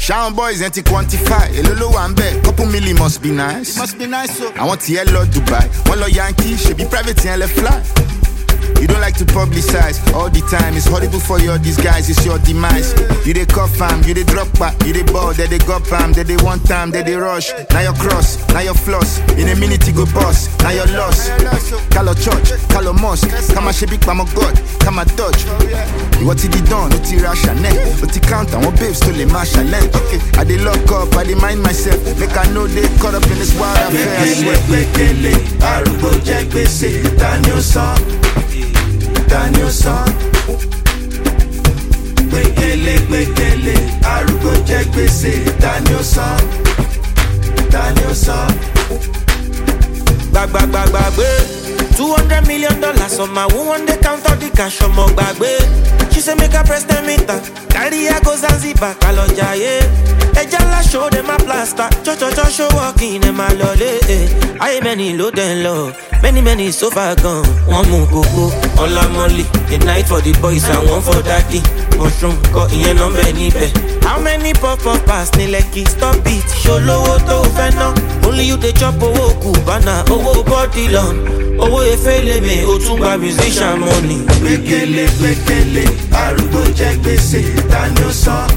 Shout boys ain't quantify. A little one bet, couple million must be nice. It must be nice, so. I want to yellow Dubai. One law Yankee, should be private and let fly. You don't like to publicize all the time. It's horrible for your disguise, it's your demise. You they cuff fam, you they drop back, you they ball, they got pam, they one time, they rush. Now your cross, now your floss. In a minute you go boss, now your loss. Call church, call mosque. Come a shebik, come a god, come a dodge. What did he done? What he rush and what he count and what babes to the marshal. Okay, I they lock up, I they mind myself. Make I know they caught up in this wild affair. Daniel son, gbekele, arúgbó jẹ gbèsè. Daniel son. Gbàgbé. $200 million on my one day count all the cash on my gbàgbé. She say make her press the meter, carry her go Zanzibar, kaloja Ejala show them a plaster, cho show walking in my lolly. I many low then low, many so far gone. One more go, all la molly. The night for the boys and one for daddy. Mushroom got in no many be. How many pop pass ni lucky stop it? Show low to fena. Only you the chop owo Cubana, owo body long. Owo efele me, otunba musician money. Gbekele, arúgbó jẹ gbèsè. Daniel son.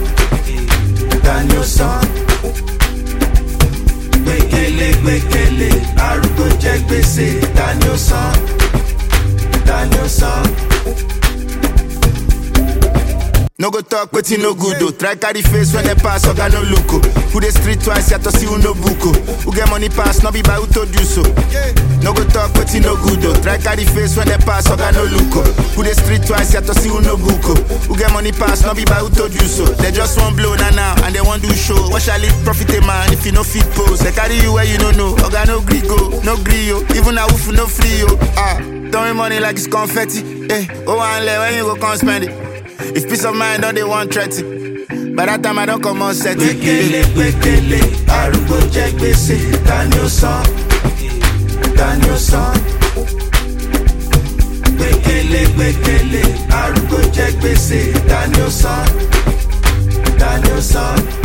Gbekele, arúgbó jẹ gbèsè. Daniel son. No go talk, but you no good though. Try carry face when they pass, or got no look. Who the street twice, you to see who no buko. Who get money pass, no be by who told you so. No go talk, but you no good though. Try carry face when they pass, or got no look. Who the street twice, you to see who no buko. Who get money pass, no be by who told you so. They just want blow now, and they want do show. What shall it profit a man if you no fit pose? They carry you where you don't know. Or got no grigo, no grio. Even a woof no free yo. Throwing money like it's confetti. Oh, and let when you go come spend it. If peace of mind don't they want threaten. By that time I don't come on set. Gbekele, arúgbó jẹ gbèsè. Daniel son. Gbekele, arúgbó jẹ gbèsè. Daniel son.